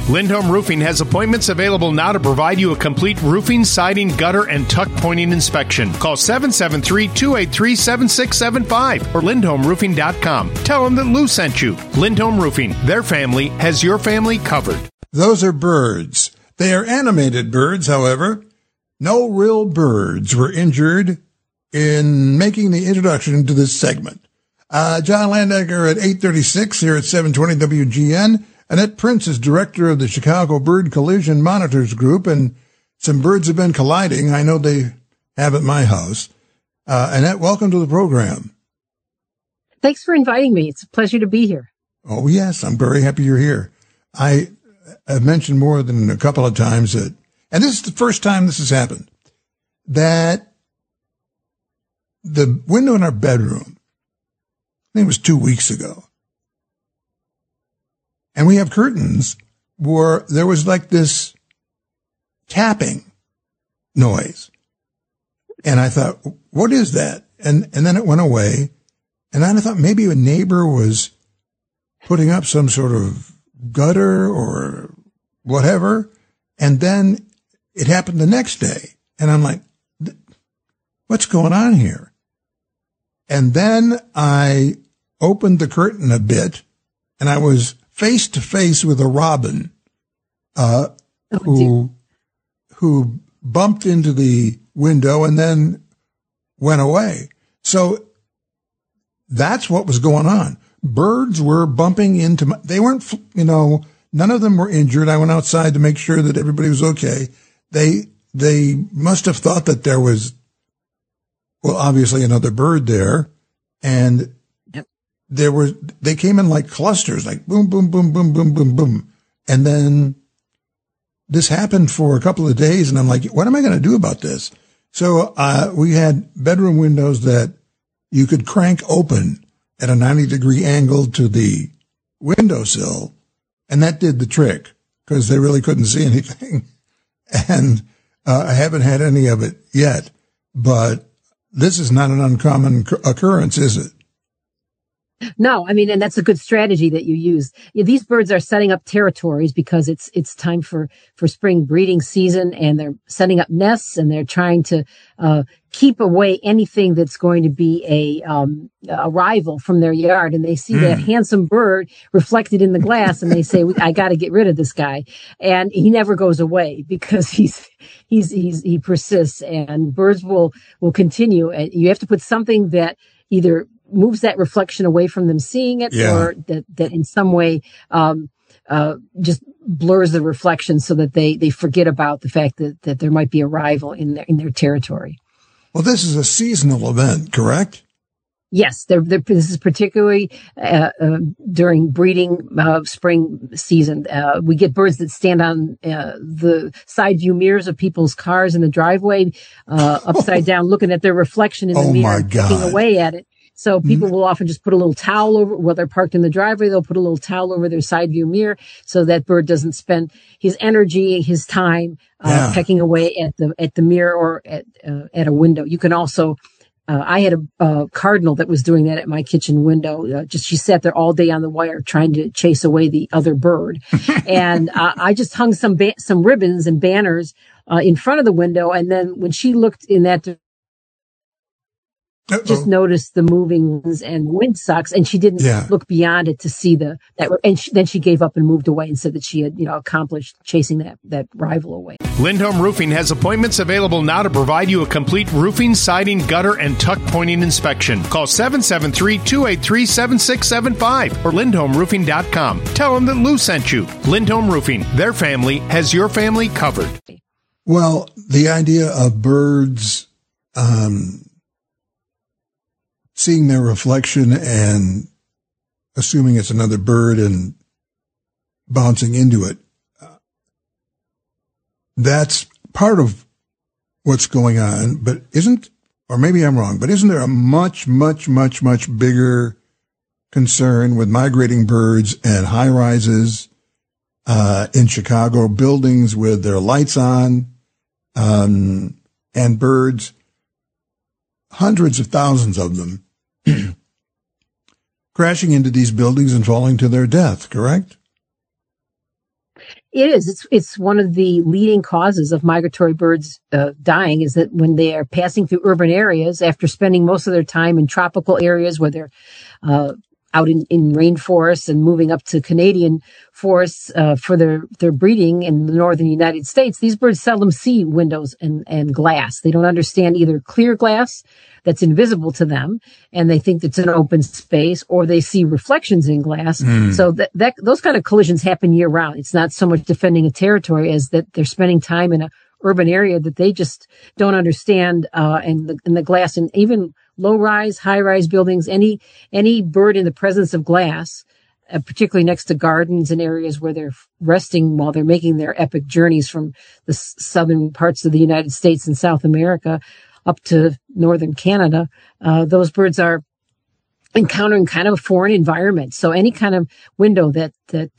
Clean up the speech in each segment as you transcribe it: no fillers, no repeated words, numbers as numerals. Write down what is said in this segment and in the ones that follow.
Lindholm Roofing has appointments available now to provide you a complete roofing, siding, gutter, and tuck pointing inspection. Call 773-283-7675 or lindholmroofing.com. Tell them that Lou sent you. Lindholm Roofing, their family has your family covered. Those are birds. They are animated birds, however. No real birds were injured in making the introduction to this segment. John Landecker at 8:36 here at 720 WGN. Annette Prince is director of the Chicago Bird Collision Monitors Group, and some birds have been colliding. I know they have at my house. Annette, welcome to the program. Thanks for inviting me. It's a pleasure to be here. Oh, yes, I'm very happy you're here. I have mentioned more than a couple of times that, and this is the first time this has happened, that the window in our bedroom, I think it was 2 weeks ago, and we have curtains where there was like this tapping noise. And I thought, what is that? And then it went away. And then I thought maybe a neighbor was putting up some sort of gutter or whatever. And then it happened the next day. And I'm like, what's going on here? And then I opened the curtain a bit and I was face to face with a robin, who bumped into the window and then went away. So that's what was going on. Birds were bumping into they weren't, none of them were injured. I went outside to make sure that everybody was okay. They must have thought that there was, well, obviously another bird there, and they came in like clusters, like boom, boom, boom, boom, boom, boom, boom. And then this happened for a couple of days, and I'm like, what am I going to do about this? So we had bedroom windows that you could crank open at a 90-degree angle to the windowsill, and that did the trick because they really couldn't see anything. And I haven't had any of it yet, but this is not an uncommon occurrence, is it? No, I mean, and that's a good strategy that you use. These birds are setting up territories because it's time for spring breeding season, and they're setting up nests, and they're trying to keep away anything that's going to be a rival from their yard. And they see that handsome bird reflected in the glass, and they say, I got to get rid of this guy. And he never goes away because he persists, and birds will continue. And you have to put something that either moves that reflection away from them seeing it, or that in some way just blurs the reflection so that they forget about the fact that there might be a rival in their territory. Well, this is a seasonal event, correct? Yes, this is particularly during breeding spring season. We get birds that stand on the side view mirrors of people's cars in the driveway, upside down, looking at their reflection in the mirror, looking away at it. So people will often just put a little towel over, while they're parked in the driveway, they'll put a little towel over their side view mirror so that bird doesn't spend his energy, his time, pecking away at the mirror or at a window. You can also, I had a cardinal that was doing that at my kitchen window. She sat there all day on the wire trying to chase away the other bird. And, I just hung some ribbons and banners, in front of the window. And then when she looked in that just noticed the moving winds and windsocks, and she didn't look beyond it to see then she gave up and moved away and said that she had, accomplished chasing that rival away. Lindholm Roofing has appointments available now to provide you a complete roofing, siding, gutter, and tuck pointing inspection. Call 773-283-7675 or lindholmroofing.com. Tell them that Lou sent you. Lindholm Roofing, their family has your family covered. Well, the idea of birds, seeing their reflection and assuming it's another bird and bouncing into it, that's part of what's going on. But or maybe I'm wrong, but isn't there a much, much, much, much bigger concern with migrating birds and high rises in Chicago, buildings with their lights on, and birds, hundreds of thousands of them, crashing into these buildings and falling to their death, correct? It is. It's one of the leading causes of migratory birds dying, is that when they are passing through urban areas after spending most of their time in tropical areas where they're out in rainforests and moving up to Canadian forests for their breeding in the northern United States, these birds seldom see windows and glass. They don't understand either clear glass that's invisible to them, and they think it's an open space, or they see reflections in glass. So that those kind of collisions happen year round. It's not so much defending a territory as that they're spending time in a urban area that they just don't understand, and the glass, and even low-rise, high-rise buildings, any bird in the presence of glass, particularly next to gardens and areas where they're resting while they're making their epic journeys from the southern parts of the United States and South America up to northern Canada, those birds are encountering kind of a foreign environment. So any kind of window that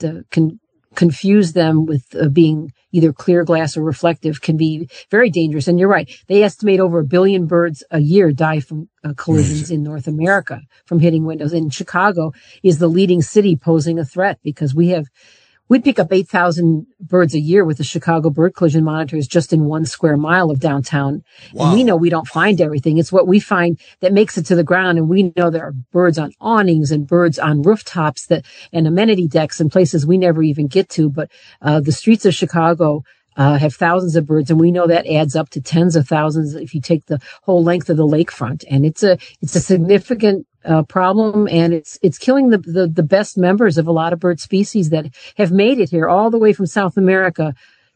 can confuse them with being either clear glass or reflective can be very dangerous. And you're right. They estimate over 1 billion birds a year die from collisions in North America from hitting windows. And Chicago is the leading city posing a threat, because we'd pick up 8,000 birds a year with the Chicago bird collision monitors just in 1 square mile of downtown. Wow. And we know we don't find everything. It's what we find that makes it to the ground. And we know there are birds on awnings and birds on rooftops and amenity decks and places we never even get to. But the streets of Chicago have thousands of birds, and we know that adds up to tens of thousands if you take the whole length of the lakefront. And it's a significant problem, and it's killing the best members of a lot of bird species that have made it here all the way from South America.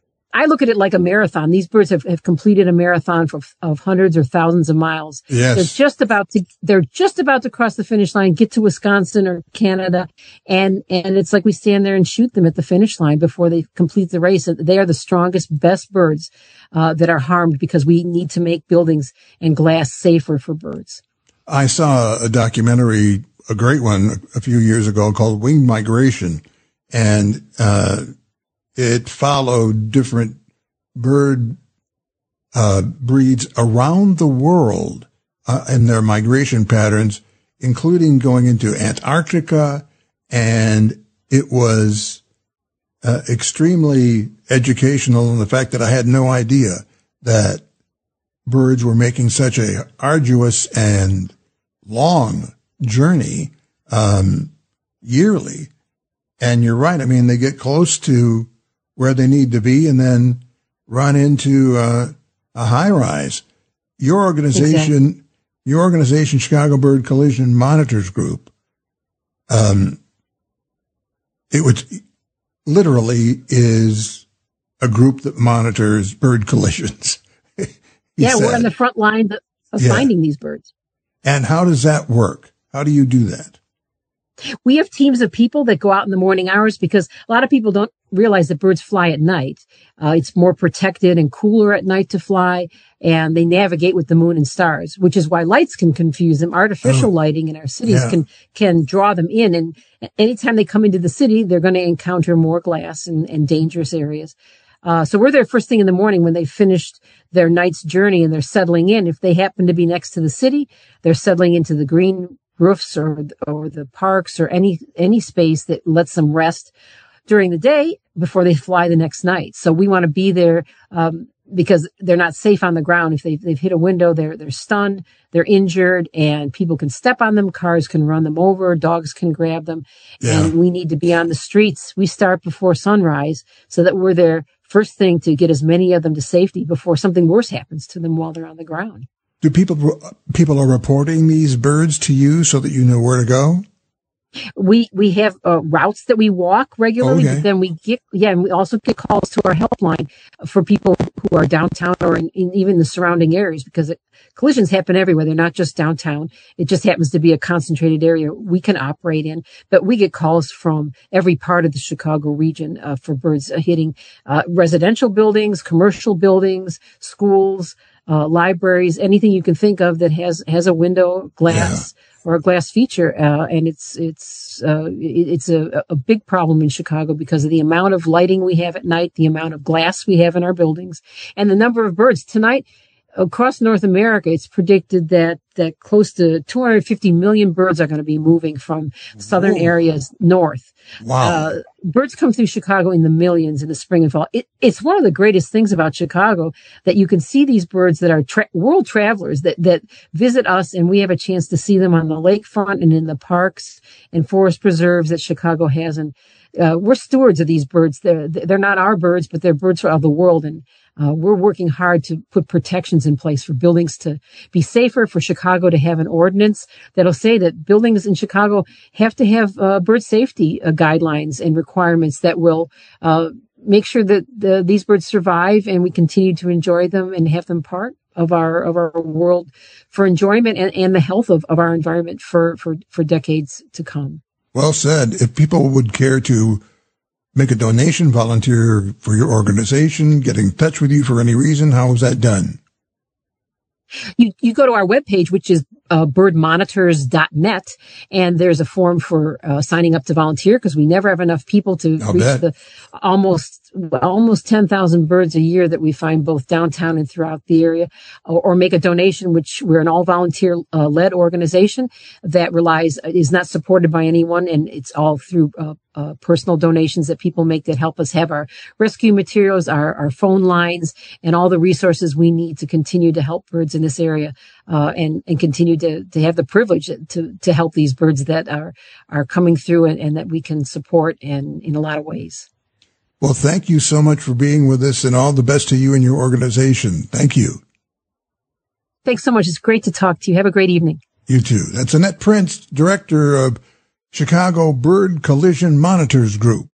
I look at it like a marathon. These birds have completed a marathon of hundreds or thousands of miles. Yes. They're just about to cross the finish line, get to Wisconsin or Canada. And it's like we stand there and shoot them at the finish line before they complete the race. They are the strongest, best birds, that are harmed because we need to make buildings and glass safer for birds. I saw a documentary, a great one, a few years ago called Winged Migration, and it followed different bird breeds around the world and their migration patterns, including going into Antarctica. And it was extremely educational in the fact that I had no idea that birds were making such a arduous and long journey yearly. And you're right. I mean, they get close to where they need to be and then run into a high rise. Your organization, Chicago Bird Collision Monitors Group, it would literally is a group that monitors bird collisions. We're on the front line of finding these birds. And how does that work? How do you do that? We have teams of people that go out in the morning hours, because a lot of people don't realize that birds fly at night. It's more protected and cooler at night to fly, and they navigate with the moon and stars, which is why lights can confuse them. Artificial lighting in our cities can draw them in. And anytime they come into the city, they're going to encounter more glass and dangerous areas. So we're there first thing in the morning when they've finished their night's journey and they're settling in. If they happen to be next to the city, they're settling into the green roofs or the parks or any space that lets them rest during the day before they fly the next night. So we want to be there, because they're not safe on the ground. If they've hit a window, they're stunned, they're injured, and people can step on them. Cars can run them over. Dogs can grab them. Yeah. And we need to be on the streets. We start before sunrise so that we're there first thing to get as many of them to safety before something worse happens to them while they're on the ground. Do people are reporting these birds to you so that you know where to go? We have routes that we walk regularly, okay. But then and we also get calls to our helpline for people who are downtown or in even the surrounding areas, because collisions happen everywhere. They're not just downtown. It just happens to be a concentrated area we can operate in, but we get calls from every part of the Chicago region for birds hitting residential buildings, commercial buildings, schools, libraries, anything you can think of that has a window, glass. Yeah. Or a glass feature, and it's a big problem in Chicago because of the amount of lighting we have at night, the amount of glass we have in our buildings, and the number of birds. Tonight, across North America, it's predicted that close to 250 million birds are going to be moving from southern areas north. Wow. Birds come through Chicago in the millions in the spring and fall. It's one of the greatest things about Chicago that you can see these birds that are world travelers that visit us, and we have a chance to see them on the lakefront and in the parks and forest preserves that Chicago has. And we're stewards of these birds. They're not our birds, but they're birds of the world. And we're working hard to put protections in place for buildings to be safer, for Chicago to have an ordinance that'll say that buildings in Chicago have to have bird safety guidelines and requirements that will make sure that these birds survive and we continue to enjoy them and have them part of our world for enjoyment and the health of our environment for decades to come. Well said. If people would care to make a donation, volunteer for your organization, get in touch with you for any reason, how is that done? You go to our webpage, which is birdmonitors.net, and there's a form for signing up to volunteer, because we never have enough people to reach the almost 10,000 birds a year that we find both downtown and throughout the area, or make a donation, which we're an all volunteer led organization that is not supported by anyone, and it's all through personal donations that people make that help us have our rescue materials, our phone lines, and all the resources we need to continue to help birds in this area, and continue to have the privilege to help these birds that are coming through and that we can support in a lot of ways. Well, thank you so much for being with us, and all the best to you and your organization. Thank you. Thanks so much. It's great to talk to you. Have a great evening. You too. That's Annette Prince, Director of Chicago Bird Collision Monitors Group.